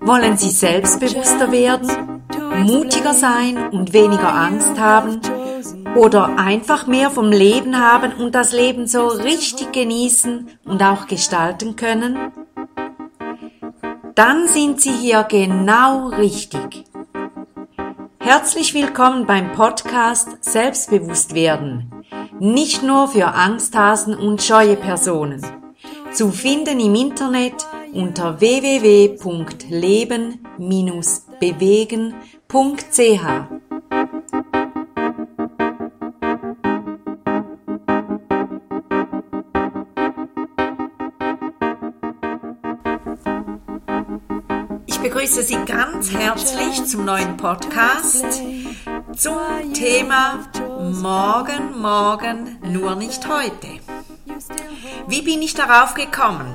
Wollen Sie selbstbewusster werden, mutiger sein und weniger Angst haben oder einfach mehr vom Leben haben und das Leben so richtig genießen und auch gestalten können? Dann sind Sie hier genau richtig. Herzlich willkommen beim Podcast Selbstbewusst werden. Nicht nur für Angsthasen und scheue Personen. Zu finden im Internet unter www.leben-bewegen.ch. Ich begrüße Sie ganz herzlich zum neuen Podcast zum Thema Morgen, morgen, nur nicht heute. Wie bin ich darauf gekommen?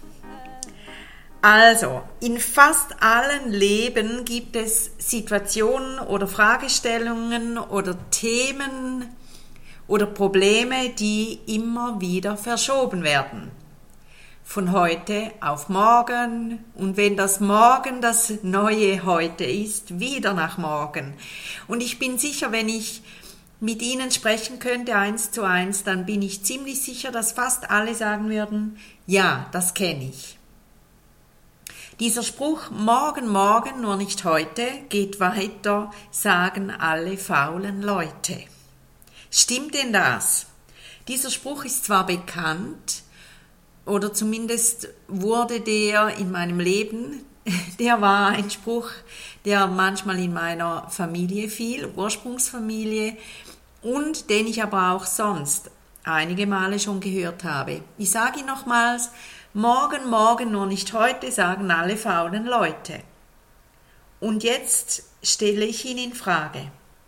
Also, in fast allen Leben gibt es Situationen oder Fragestellungen oder Themen oder Probleme, die immer wieder verschoben werden. Von heute auf morgen, und wenn das Morgen das neue Heute ist, wieder nach morgen. Und ich bin sicher, wenn ich mit Ihnen sprechen könnte, 1:1, dann bin ich ziemlich sicher, dass fast alle sagen würden, ja, das kenne ich. Dieser Spruch, morgen, morgen, nur nicht heute, geht weiter, sagen alle faulen Leute. Stimmt denn das? Dieser Spruch ist zwar bekannt, oder zumindest wurde der in meinem Leben, der war ein Spruch, der manchmal in meiner Familie fiel, Ursprungsfamilie, und den ich aber auch sonst einige Male schon gehört habe. Ich sage ihn nochmals, morgen, morgen, nur nicht heute, sagen alle faulen Leute. Und jetzt stelle ich ihn in Frage.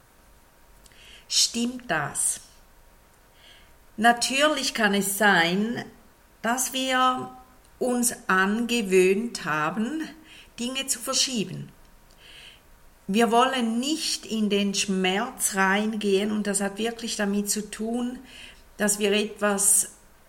Stimmt das? Natürlich kann es sein, dass wir uns angewöhnt haben, Dinge zu verschieben. Wir wollen nicht in den Schmerz reingehen, und das hat wirklich damit zu tun, dass wir etwas,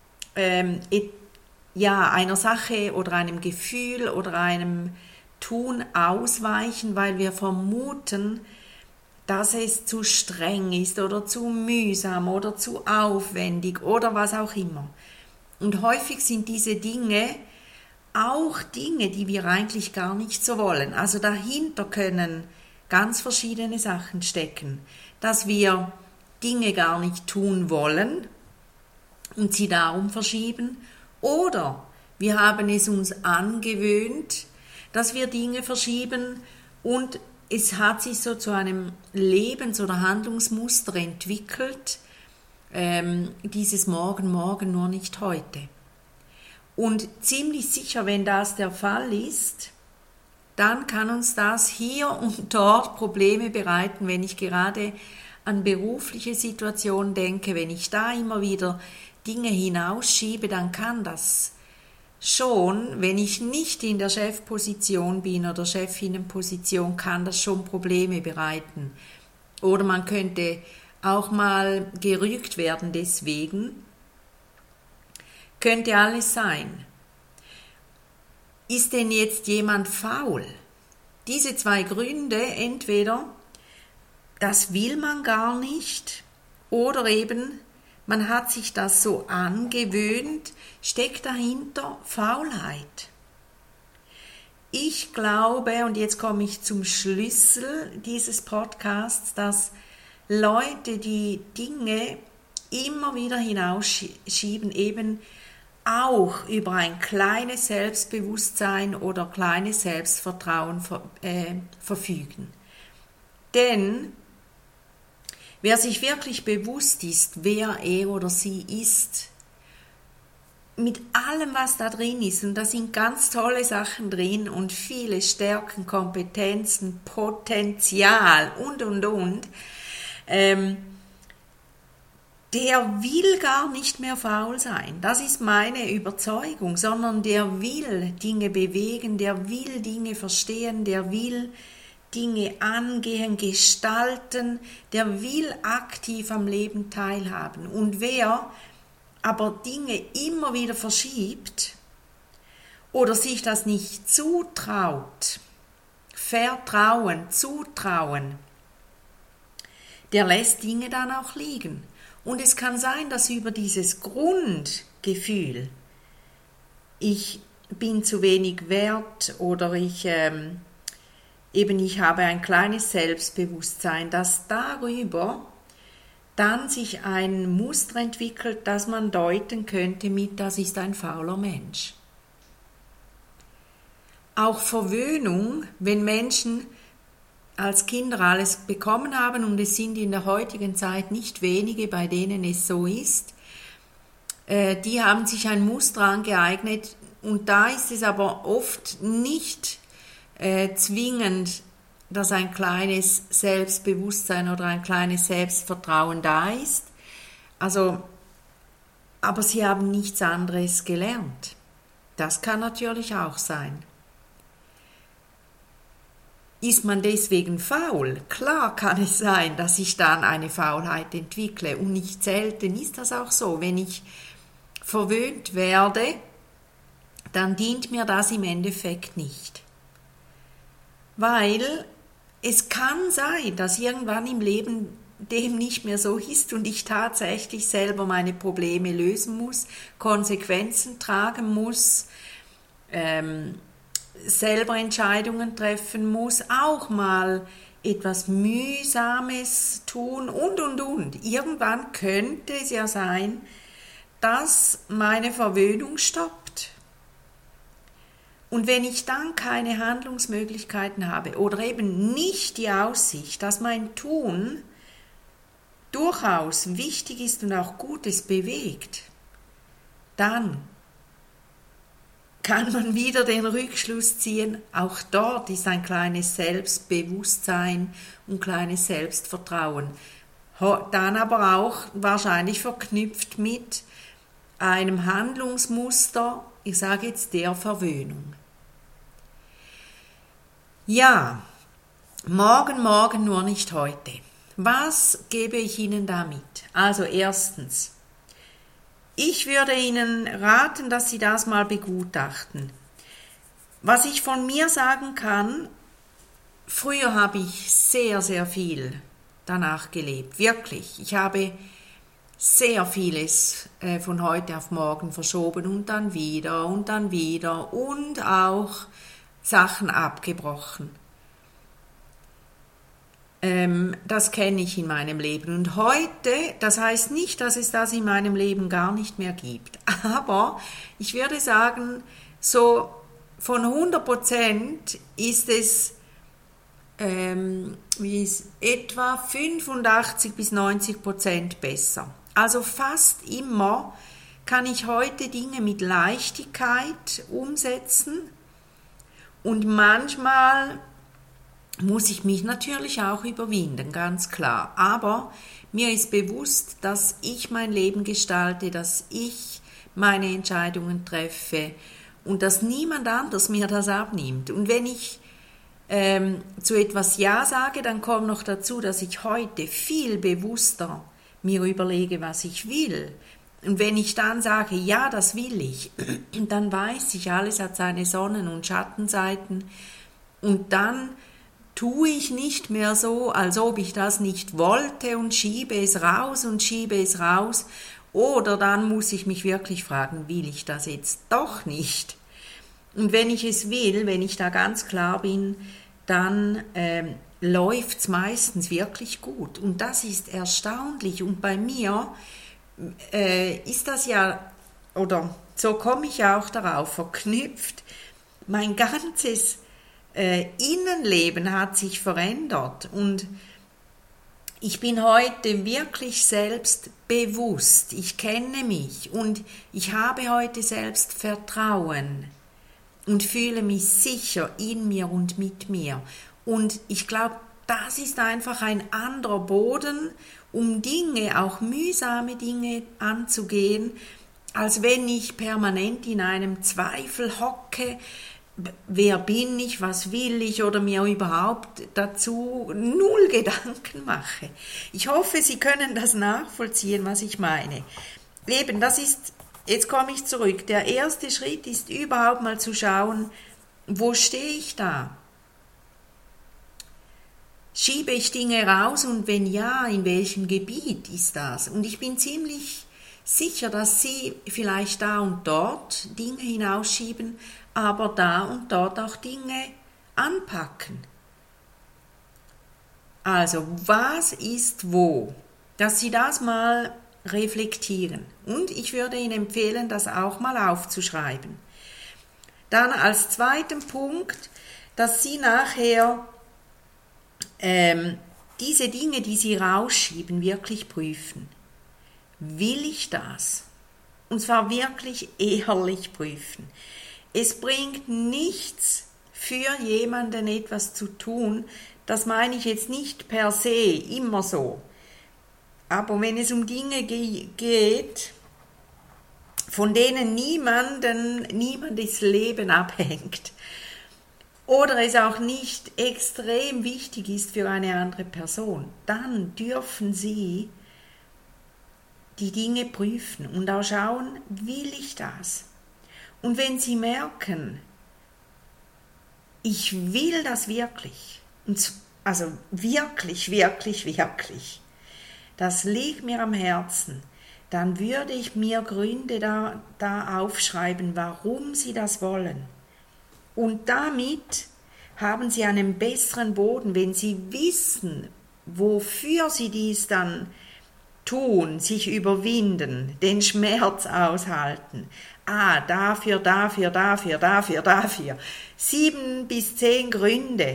einer Sache oder einem Gefühl oder einem Tun ausweichen, weil wir vermuten, dass es zu streng ist oder zu mühsam oder zu aufwendig oder was auch immer. Und häufig sind diese Dinge auch Dinge, die wir eigentlich gar nicht so wollen. Also dahinter können ganz verschiedene Sachen stecken, dass wir Dinge gar nicht tun wollen und sie darum verschieben, oder wir haben es uns angewöhnt, dass wir Dinge verschieben und es hat sich so zu einem Lebens- oder Handlungsmuster entwickelt, dieses Morgen, morgen, nur nicht heute. Und ziemlich sicher, wenn das der Fall ist, dann kann uns das hier und dort Probleme bereiten, wenn ich gerade an berufliche Situationen denke. Wenn ich da immer wieder Dinge hinausschiebe, dann kann das schon, wenn ich nicht in der Chefposition bin oder Chefinnenposition, kann das schon Probleme bereiten. Oder man könnte auch mal gerügt werden deswegen. Könnte alles sein. Ist denn jetzt jemand faul? Diese zwei Gründe, entweder das will man gar nicht oder eben man hat sich das so angewöhnt, steckt dahinter Faulheit. Ich glaube, und jetzt komme ich zum Schlüssel dieses Podcasts, dass Leute, die Dinge immer wieder hinausschieben, eben auch über ein kleines Selbstbewusstsein oder kleines Selbstvertrauen verfügen. Denn wer sich wirklich bewusst ist, wer er oder sie ist, mit allem, was da drin ist, und da sind ganz tolle Sachen drin und viele Stärken, Kompetenzen, Potenzial und, der will gar nicht mehr faul sein. Das ist meine Überzeugung, sondern der will Dinge bewegen, der will Dinge verstehen, der will Dinge angehen, gestalten, der will aktiv am Leben teilhaben. Und wer aber Dinge immer wieder verschiebt oder sich das nicht zutraut, Vertrauen, Zutrauen, der lässt Dinge dann auch liegen. Und es kann sein, dass über dieses Grundgefühl, ich bin zu wenig wert oder ich habe ein kleines Selbstbewusstsein, dass darüber dann sich ein Muster entwickelt, das man deuten könnte mit, das ist ein fauler Mensch. Auch Verwöhnung, wenn Menschen als Kinder alles bekommen haben, und es sind in der heutigen Zeit nicht wenige, bei denen es so ist, die haben sich ein Muster angeeignet, und da ist es aber oft nicht zwingend, dass ein kleines Selbstbewusstsein oder ein kleines Selbstvertrauen da ist. Aber sie haben nichts anderes gelernt. Das kann natürlich auch sein. Ist man deswegen faul? Klar kann es sein, dass ich dann eine Faulheit entwickle. Und nicht selten ist das auch so. Wenn ich verwöhnt werde, dann dient mir das im Endeffekt nicht. Weil es kann sein, dass irgendwann im Leben dem nicht mehr so ist und ich tatsächlich selber meine Probleme lösen muss, Konsequenzen tragen muss, selber Entscheidungen treffen muss, auch mal etwas Mühsames tun und. Irgendwann könnte es ja sein, dass meine Verwöhnung stoppt. Und wenn ich dann keine Handlungsmöglichkeiten habe oder eben nicht die Aussicht, dass mein Tun durchaus wichtig ist und auch Gutes bewegt, dann kann man wieder den Rückschluss ziehen, auch dort ist ein kleines Selbstbewusstsein und kleines Selbstvertrauen. Dann aber auch wahrscheinlich verknüpft mit einem Handlungsmuster, ich sage jetzt der Verwöhnung. Ja, morgen, nur nicht heute. Was gebe ich Ihnen damit? Also erstens, ich würde Ihnen raten, dass Sie das mal begutachten. Was ich von mir sagen kann, früher habe ich sehr, sehr viel danach gelebt. Wirklich. Ich habe sehr vieles von heute auf morgen verschoben und dann wieder und auch Sachen abgebrochen. Das kenne ich in meinem Leben. Und heute, das heißt nicht, dass es das in meinem Leben gar nicht mehr gibt. Aber ich würde sagen, so von 100% ist es etwa 85 bis 90% besser. Also fast immer kann ich heute Dinge mit Leichtigkeit umsetzen. Und manchmal muss ich mich natürlich auch überwinden, ganz klar. Aber mir ist bewusst, dass ich mein Leben gestalte, dass ich meine Entscheidungen treffe und dass niemand anders mir das abnimmt. Und wenn ich zu etwas Ja sage, dann kommt noch dazu, dass ich heute viel bewusster mir überlege, was ich will. Und wenn ich dann sage, ja, das will ich, dann weiß ich, alles hat seine Sonnen- und Schattenseiten. Und dann tue ich nicht mehr so, als ob ich das nicht wollte und schiebe es raus. Oder dann muss ich mich wirklich fragen, will ich das jetzt doch nicht? Und wenn ich es will, wenn ich da ganz klar bin, dann läuft es meistens wirklich gut. Und das ist erstaunlich. Und bei mir ist das ja, oder so komme ich auch darauf, verknüpft, mein ganzes Innenleben hat sich verändert und ich bin heute wirklich selbstbewusst, ich kenne mich und ich habe heute Selbstvertrauen und fühle mich sicher in mir und mit mir. Und ich glaube, das ist einfach ein anderer Boden, um Dinge, auch mühsame Dinge anzugehen, als wenn ich permanent in einem Zweifel hocke, wer bin ich, was will ich oder mir überhaupt dazu null Gedanken mache. Ich hoffe, Sie können das nachvollziehen, was ich meine. Eben, das ist, jetzt komme ich zurück, der erste Schritt ist überhaupt mal zu schauen, wo stehe ich da? Schiebe ich Dinge raus und wenn ja, in welchem Gebiet ist das? Und ich bin ziemlich sicher, dass Sie vielleicht da und dort Dinge hinausschieben, aber da und dort auch Dinge anpacken. Also, was ist wo? Dass Sie das mal reflektieren. Und ich würde Ihnen empfehlen, das auch mal aufzuschreiben. Dann als zweiten Punkt, dass Sie nachher diese Dinge, die Sie rausschieben, wirklich prüfen. Will ich das? Und zwar wirklich ehrlich prüfen. Es bringt nichts für jemanden etwas zu tun, das meine ich jetzt nicht per se immer so. Aber wenn es um Dinge geht, von denen niemandes Leben abhängt, oder es auch nicht extrem wichtig ist für eine andere Person, dann dürfen Sie die Dinge prüfen und auch schauen, will ich das? Und wenn Sie merken, ich will das wirklich, also wirklich, wirklich, wirklich, das liegt mir am Herzen, dann würde ich mir Gründe da aufschreiben, warum Sie das wollen. Und damit haben Sie einen besseren Boden, wenn Sie wissen, wofür Sie dies dann tun, sich überwinden, den Schmerz aushalten. Dafür. 7 bis 10 Gründe.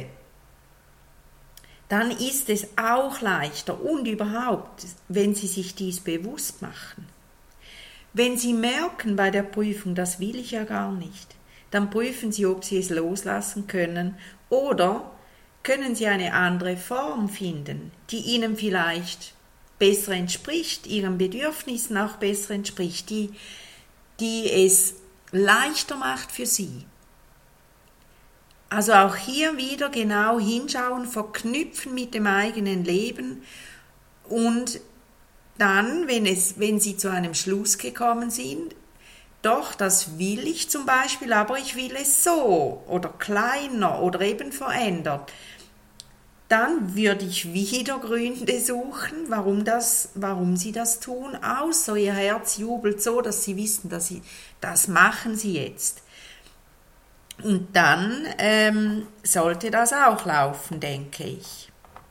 Dann ist es auch leichter und überhaupt, wenn Sie sich dies bewusst machen. Wenn Sie merken bei der Prüfung, das will ich ja gar nicht, dann prüfen Sie, ob Sie es loslassen können oder können Sie eine andere Form finden, die Ihnen vielleicht besser entspricht, Ihren Bedürfnissen auch besser entspricht, die es leichter macht für Sie. Also auch hier wieder genau hinschauen, verknüpfen mit dem eigenen Leben und dann, wenn Sie zu einem Schluss gekommen sind, doch, das will ich zum Beispiel, aber ich will es so oder kleiner oder eben verändert. Dann würde ich wieder Gründe suchen, warum Sie das tun, außer Ihr Herz jubelt so, dass Sie wissen, das machen Sie jetzt. Und dann sollte das auch laufen, denke ich.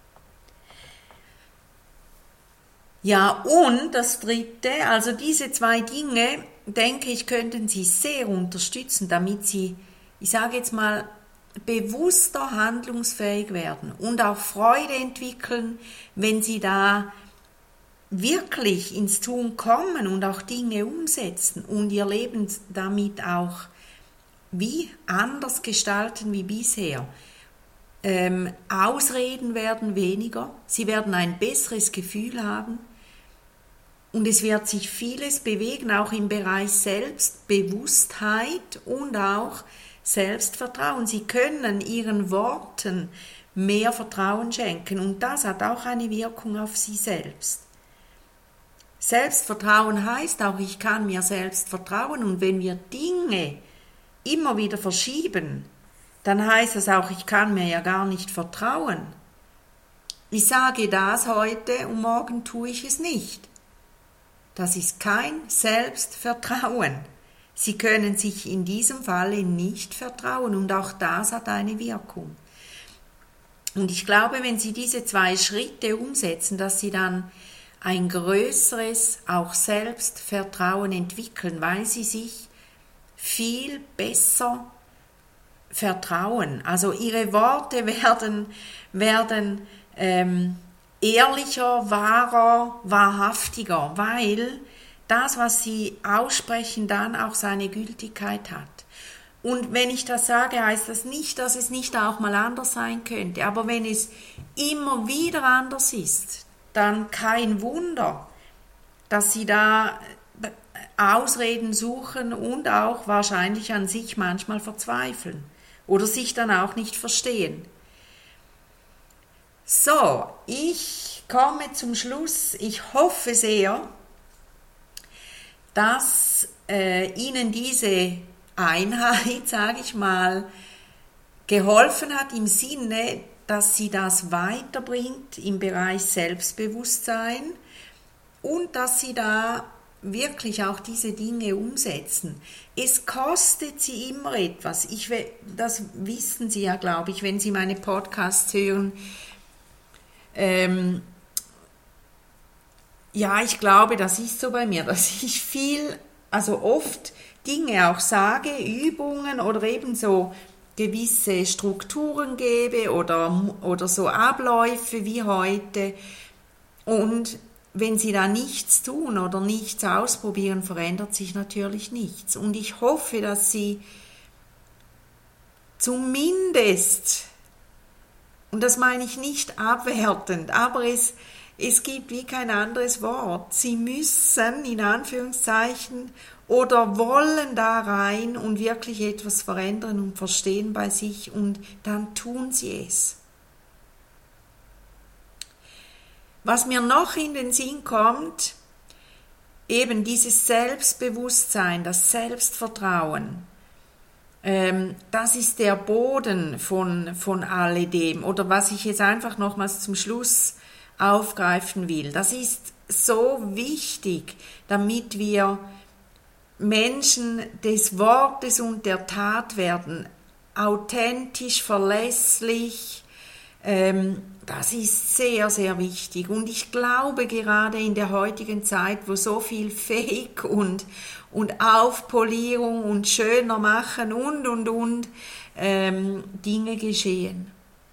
Ja, und das Dritte, also diese 2 Dinge, denke ich, könnten Sie sehr unterstützen, damit Sie, ich sage jetzt mal, bewusster handlungsfähig werden und auch Freude entwickeln, wenn Sie da wirklich ins Tun kommen und auch Dinge umsetzen und Ihr Leben damit auch wie anders gestalten wie bisher. Ausreden werden weniger, Sie werden ein besseres Gefühl haben und es wird sich vieles bewegen, auch im Bereich Selbstbewusstheit und auch Selbstvertrauen. Sie können Ihren Worten mehr Vertrauen schenken und das hat auch eine Wirkung auf Sie selbst. Selbstvertrauen heißt auch, ich kann mir selbst vertrauen und wenn wir Dinge immer wieder verschieben, dann heißt das auch, ich kann mir ja gar nicht vertrauen. Ich sage das heute und morgen tue ich es nicht. Das ist kein Selbstvertrauen. Sie können sich in diesem Falle nicht vertrauen und auch das hat eine Wirkung. Und ich glaube, wenn Sie diese 2 Schritte umsetzen, dass Sie dann ein größeres, auch Selbstvertrauen entwickeln, weil Sie sich viel besser vertrauen. Also Ihre Worte werden ehrlicher, wahrer, wahrhaftiger, weil das, was Sie aussprechen, dann auch seine Gültigkeit hat. Und wenn ich das sage, heißt das nicht, dass es nicht auch mal anders sein könnte. Aber wenn es immer wieder anders ist, dann kein Wunder, dass Sie da Ausreden suchen und auch wahrscheinlich an sich manchmal verzweifeln oder sich dann auch nicht verstehen. So, ich komme zum Schluss. Ich hoffe sehr, dass Ihnen diese Einheit, sage ich mal, geholfen hat im Sinne, dass sie das weiterbringt im Bereich Selbstbewusstsein und dass sie da wirklich auch diese Dinge umsetzen. Es kostet sie immer etwas. Das wissen Sie ja, glaube ich, wenn Sie meine Podcasts hören. Ja, ich glaube, das ist so bei mir, dass ich oft Dinge auch sage, Übungen oder eben so gewisse Strukturen gebe oder so Abläufe wie heute. Und wenn Sie da nichts tun oder nichts ausprobieren, verändert sich natürlich nichts. Und ich hoffe, dass Sie zumindest, und das meine ich nicht abwertend, aber es gibt wie kein anderes Wort. Sie müssen, in Anführungszeichen, oder wollen da rein und wirklich etwas verändern und verstehen bei sich und dann tun sie es. Was mir noch in den Sinn kommt, eben dieses Selbstbewusstsein, das Selbstvertrauen, das ist der Boden von alledem. Oder was ich jetzt einfach nochmals zum Schluss aufgreifen will. Das ist so wichtig, damit wir Menschen des Wortes und der Tat werden, authentisch, verlässlich. Das ist sehr, sehr wichtig. Und ich glaube, gerade in der heutigen Zeit, wo so viel Fake und Aufpolierung und schöner machen und Dinge geschehen.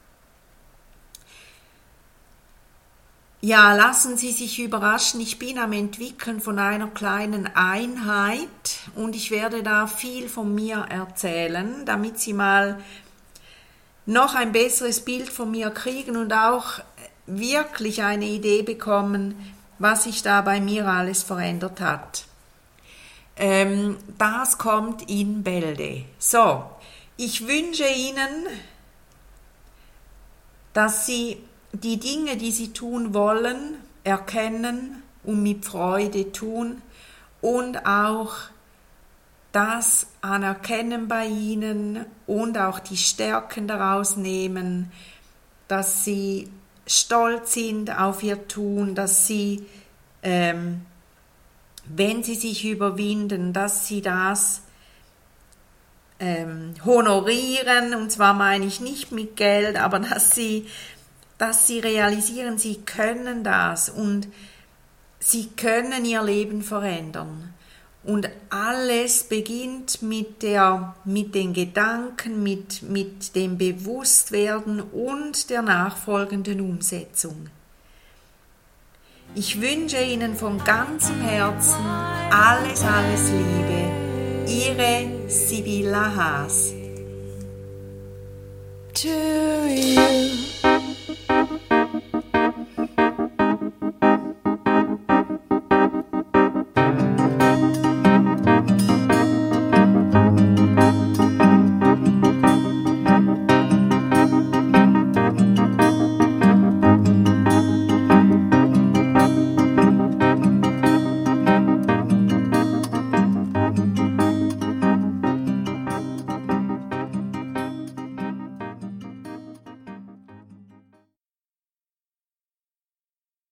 Ja, lassen Sie sich überraschen. Ich bin am Entwickeln von einer kleinen Einheit und ich werde da viel von mir erzählen, damit Sie mal noch ein besseres Bild von mir kriegen und auch wirklich eine Idee bekommen, was sich da bei mir alles verändert hat. Das kommt in Bälde. So, ich wünsche Ihnen, dass Sie die Dinge, die Sie tun wollen, erkennen und mit Freude tun und auch das anerkennen bei Ihnen und auch die Stärken daraus nehmen, dass Sie stolz sind auf Ihr Tun, dass Sie, wenn Sie sich überwinden, dass Sie das honorieren, und zwar meine ich nicht mit Geld, aber dass Sie realisieren, Sie können das und Sie können Ihr Leben verändern. Und alles beginnt mit den Gedanken, mit dem Bewusstwerden und der nachfolgenden Umsetzung. Ich wünsche Ihnen von ganzem Herzen alles, alles Liebe. Ihre Sibylla Haas. To you.